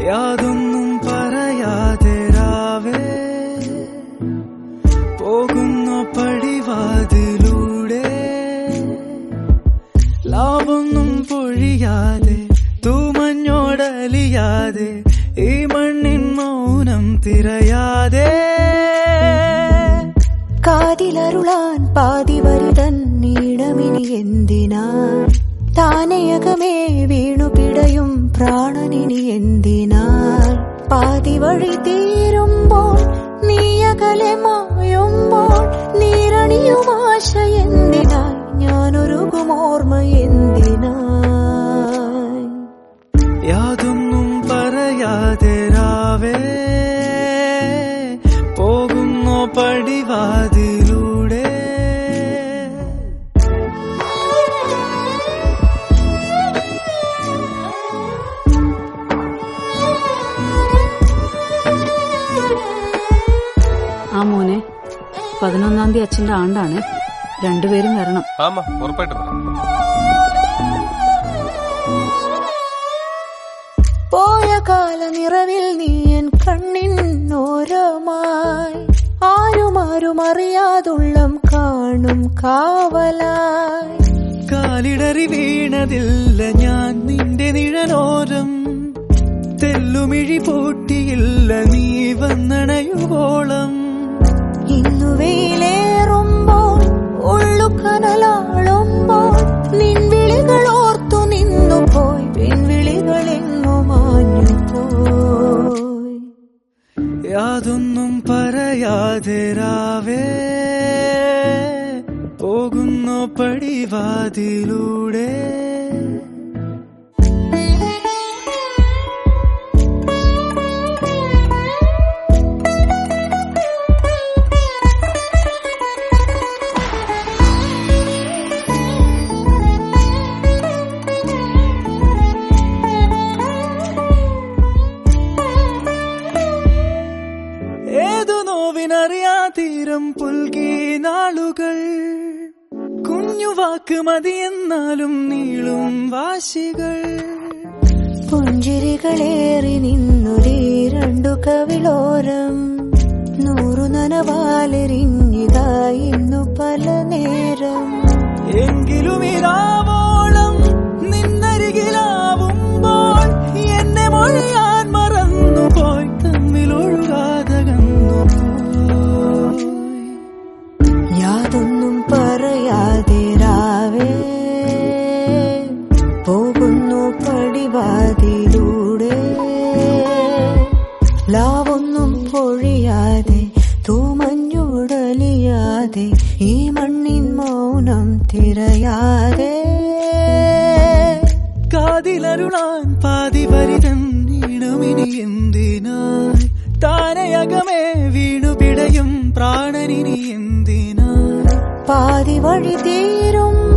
യാതൊന്നും പറയാതെ രാവേ പോകുന്ന പടിവാതിലൂടെ ലാവൊന്നും പൊഴിയാതെ തൂമഞ്ഞോടലിയാതെ ഈ മണ്ണിൻ മൗനം തിരയാതെ കാതിലരുളാൻ പാതിവരിതൻ നീടമിനി എന്തിനാ താനയകമേ വീണു പിടയും പ്രാണനിനി എന്തിനാൽ പാതി വഴി തീരുമ്പോൾ നീയകലെ മായുമ്പോൾ നീരണിയും ആശ എന്തിനായി ഞാനൊരുകുമോർമ്മ എന്തിനായി യാതൊന്നും പറയാതെ രാവേ പോകുന്നു പടിവാതിലൂടെ ആ മോനെ 11-ാം തീയതി അച്ഛന്റെ ആണ്ടാണ്, രണ്ടുപേരും വരണം. പോയ കാല നിറവിൽ നീയൻ കണ്ണിന്നോരമായി ആരുമാരും അറിയാതുള്ളം കാണും കാവലായി കാലിടറി വീണതില്ല ഞാൻ നിന്റെ നിഴലോരം തെല്ലുമിഴി പൂട്ടിയില്ല നീ വന്നണയുവോളം ഇന്നു വെയിലേറുമ്പോൾ ഉള്ളു കനലാളുമ്പോൾ നിൻവിളികൾ ഓർത്തു നിന്നു പോയി പിൻവിളികളെങ്ങു മാഞ്ഞു പോയി യാതൊന്നും പറയാതെ രാവേ പോകുന്നു പടിവാതിലൂടെ ഏതു നോവിനറിയാതീരം പുൽകി നാളുകൾ കുഞ്ഞുവാക്ക് മതിയെന്നാലും നീളും വാശികൾ പുഞ്ചിരികളേറി നിന്നൊരീ രണ്ടു കവിളോരം 100 നനവാലെറിഞ്ഞിതായി ഇന്നു പല നേരം എങ്കിലും ഇരാവോളം നിന്നരികിലാവുമ്പോൾ എന്നെ മൊഴിയാൻ മറന്നുപോയി തമ്മിലൊഴുകാതകന്നുപോയി യാതൊന്നും പറയാതെ രാവേ പോകുന്നു പടിവാതിലൂടെ ലാവൊന്നും പൊഴിയാതെ തൂമഞ്ഞുടലിയാതെ ഈ മണ്ണിൻ മൗനം തിരയാതെ കാതിലരുളാൻ പാതിവരിതൻ നീണമിനി എന്തിനായി താനയകമേ വീണു പിടയും പ്രാണനിനി എന്തിനായി പാതി വഴി തീരും